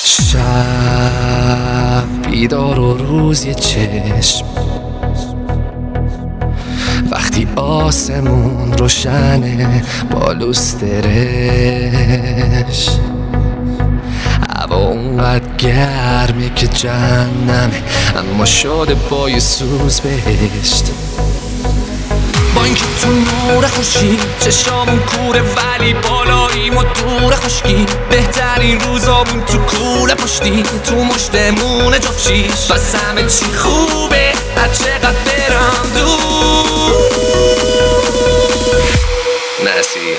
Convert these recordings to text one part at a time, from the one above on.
شب بیدار و روز یه چشم، وقتی آسمون روشنه با لوسترش، هوا اونقدر گرمه که جهنمه اما شده با یه سوز بهشت. با اینکه تو نور خورشید چشامون کوره ولی بالاییم و دور خشکی، بهترین روزامون تو کوله پشتی تو مشتمونه جفت شیش، بس همه چی خوبه هر چقدر برم دور. نسی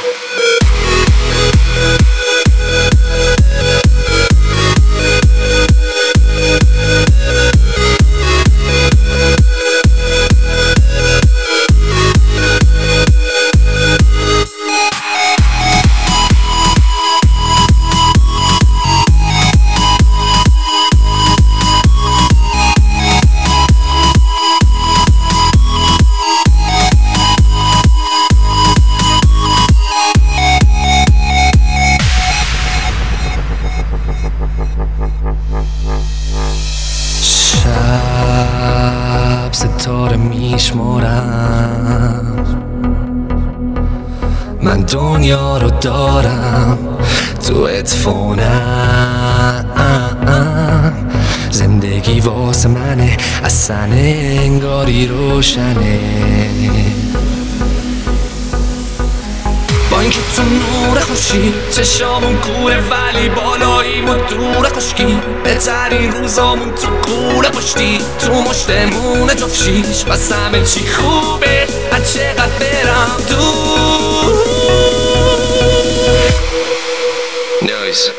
شب ستاره میشمارم، من دنیا رو دارم تو ادفونم، زندگی واسه منه اصلا انگاری روشنه. با اینکه تو نور خورشید چشامون کوره ولی بالاییم و دور خشکی، بهترین روزامون تو کوله پشتی تو مشتمونه جفت شیش، بس همه چی خوبه هر چقدر برم دور. نویز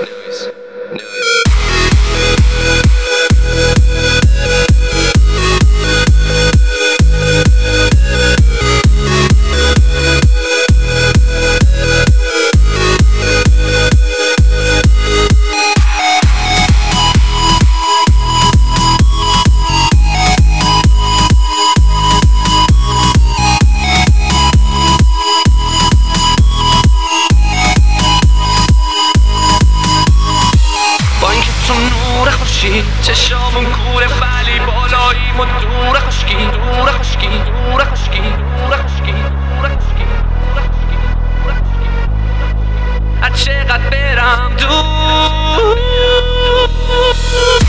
چشامون کوره ولی بالاییم و دور خشکی دور خشکی دور خشکی دور خشکی دور خشکی دور خشکی هر چقدر برم دور.